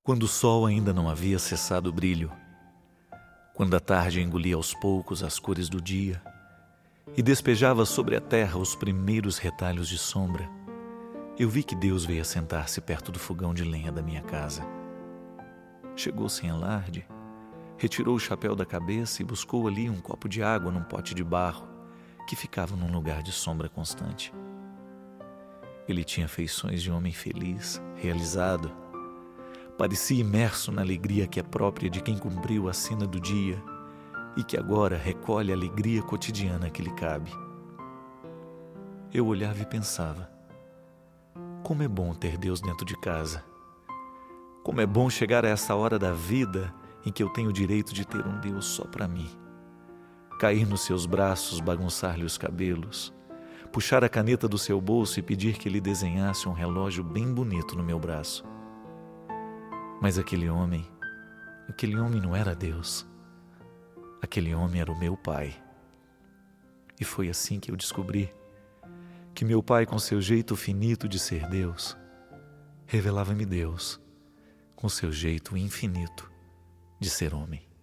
Quando o sol ainda não havia cessado o brilho, quando a tarde engolia aos poucos as cores do dia e despejava sobre a terra os primeiros retalhos de sombra, eu vi que Deus veio assentar-se perto do fogão de lenha da minha casa. Chegou sem alarde, retirou o chapéu da cabeça e buscou ali um copo de água num pote de barro que ficava num lugar de sombra constante. Ele tinha feições de homem feliz, realizado. Parecia imerso na alegria que é própria de quem cumpriu a sina do dia e que agora recolhe a alegria cotidiana que lhe cabe. Eu olhava e pensava: como é bom ter Deus dentro de casa. Como é bom chegar a essa hora da vida em que eu tenho o direito de ter um Deus só para mim. Cair nos seus braços, bagunçar-lhe os cabelos, puxar a caneta do seu bolso e pedir que ele desenhasse um relógio bem bonito no meu braço. Mas aquele homem não era Deus. Aquele homem era o meu pai. E foi assim que eu descobri que meu pai, com seu jeito finito de ser Deus, revelava-me Deus, com seu jeito infinito de ser homem.